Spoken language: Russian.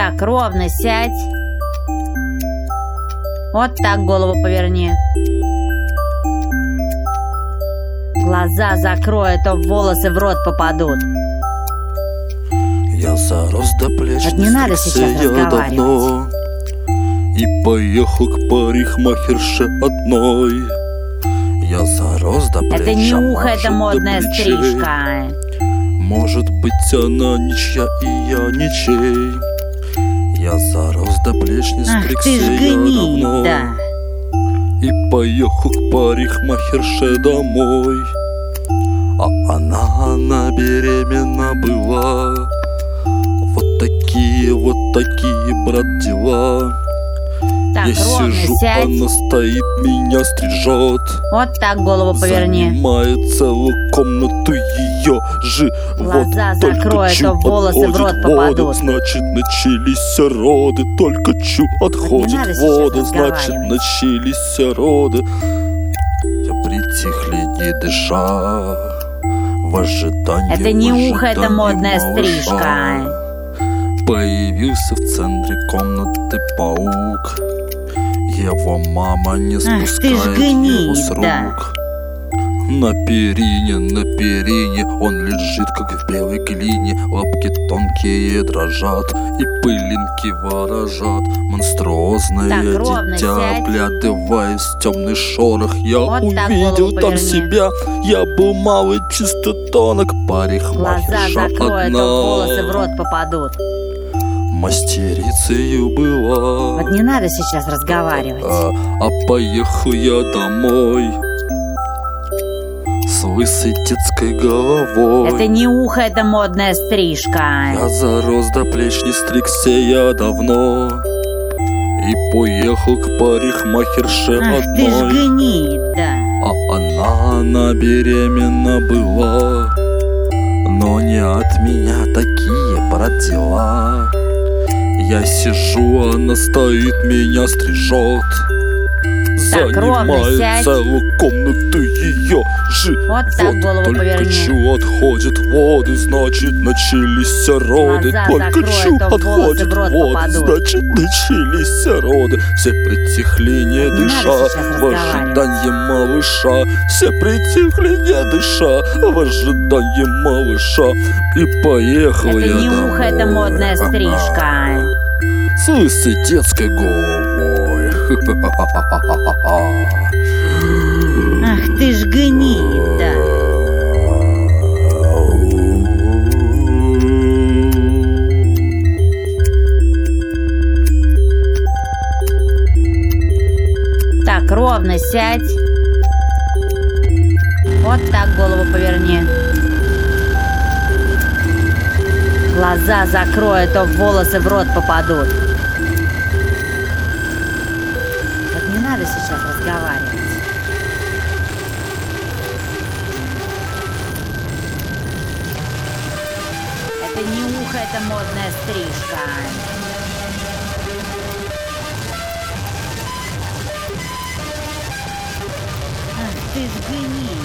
Так, ровно сядь. Вот так голову поверни. Глаза закрой, а то волосы в рот попадут. Я зарос до плеч, Вот не надо сейчас разговаривать. давно. И поехал к парикмахерше одной. Я зарос до плеч, Это не а ухо, может, это до модная плечей. стрижка. Может быть, она ничья, и я ничей. Я зарос до плеч, не Ах, стригся ты ж я гнид, давно. да. И поехал к парикмахерше домой. А она беременна была. Вот такие, брат, дела. Так, Я ровно сижу, сядь. она стоит, меня стрижет. Вот так голову поверни. Занимает целую комнату ее живот. Глаза Только закрой, а чу то волосы в рот отходят попадут. воды, значит, начались роды. Только чу отходят надо сейчас воды, значит, разговаривать. начались роды. Я притихли, не дыша, в ожидании. Это не в ухо, это ожидании модная малыша. стрижка. Появился в центре комнаты паук. Его мама не Ах, ты ж спускает гнид, его с рук. да. На перине он лежит, как в белой глине. Лапки тонкие дрожат, и пылинки ворожат. Монструозное Так, ровно дитя, сядь. вглядываясь в темный шорох, я Вот так увидел голову там поверни. себя. Я был малый, чисто тонок, Глаза парикмахерша закрой, а одна. то волосы в рот попадут. Мастерицею была. Вот не надо сейчас разговаривать. А поехал я домой с лысой детской головой. Это не ухо, это модная стрижка. Я зарос до плеч, не стригся я давно. И поехал к парикмахерше Ах, ты ж одной. гнид, да. А она беременна была. Но не от меня такие, брат, дела. Я сижу, она стоит, меня стрижет. Так, ровно Занимает сядь. целую комнату ее живот. Вот так голову Только поверни. чу отходят воды, значит, начались роды. Глаза Только закрой, чу а то волосы отходят в рот воды, попадут. значит, начались роды. Все притихли, не надо дыша, сейчас в разговаривать. ожидании малыша. Все притихли, не дыша, в ожидании малыша. И поехал Это я не домой. ухо, это модная стрижка. С лысой детской головой. Ах, ты ж гнид, да. Так, ровно сядь. Вот так голову поверни. Глаза закрой, а то волосы в рот попадут. Вот не надо сейчас разговаривать. Это не ухо, это модная стрижка. Ах, ты ж гнид.